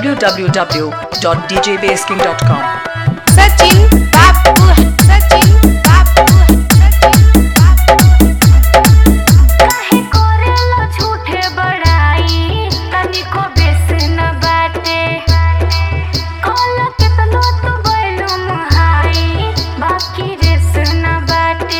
www.djbasking.com. Sachin बाबू सचिन बाबू काहे करेला झूठे बड़ाई तनिको बेस न बाटे कल केतनो तो बैलूम हाई बाकी रेस न बाटे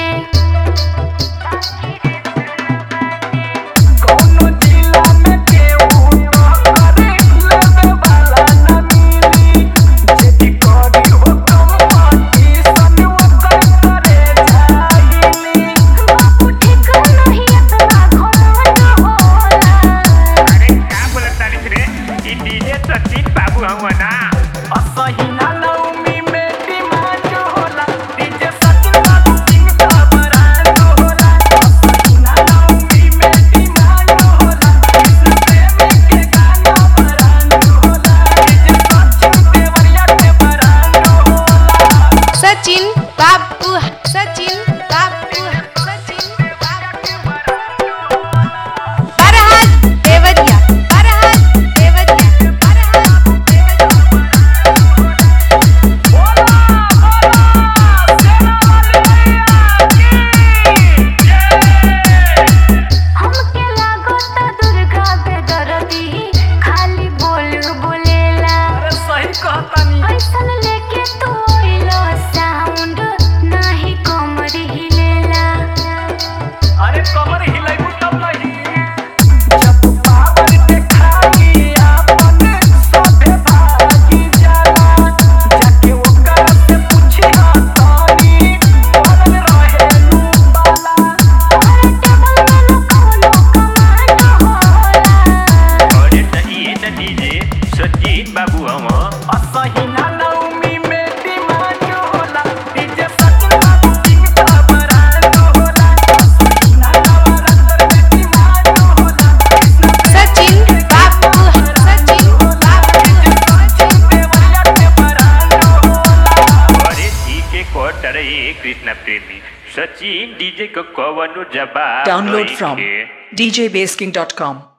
कोनो जिला में केहू तो करे लेवे वाला न मिली जेदी करी हो कंपटीशन ओकर करे जाइली बाबू ठीक नहीं इतना घमंड होला अरे का बोलत तारीख रे ई डीजे सचिन बाबू हवन ना असही ना नवमी में डिमांड होला डीजे सचिन बाबू सिंह का ब्रांड होला असही ना नवमी में डिमांड होला कृष्ण प्रेमी के गाना ब्रांड होला डीजे सचिन देवरिया के ब्रांड होला सचिन बाबू सचिन बाबू सचिन बाबू फरहाद देवरिया फरहाद देवरिया फरहाद देवरिया बोला हमके लागत दुर्गा बेदर्दी खाली बोल बोलेला अरे सही कहतानी ऐसन लेके तू आइलो साउंड नाही कमर हिलेला अरे कमर हिलाइबू तब नहीं जब पावर देखाई आपन सभे भागी जाला जाके ओकरा से पूछिया तानी बनल रहेलू बाला अरे टेबल में न कोनो कमांड होला अरे त ई त डीजे सचिन बाबू हवन असही ना नवमी में डिमांड होला डीजे सचिन बाबू सिंह का ब्रांड होला असही ना नवरात्र में डिमांड होला कृष्ण सचिन बाबू सचिन बाबू सचिन देवरिया के ब्रांड होला अरे ई के कोटर ए कृष्ण प्रेमी सचिन डीजे को कवनो जवाब Download नइखे। from djbasking.com.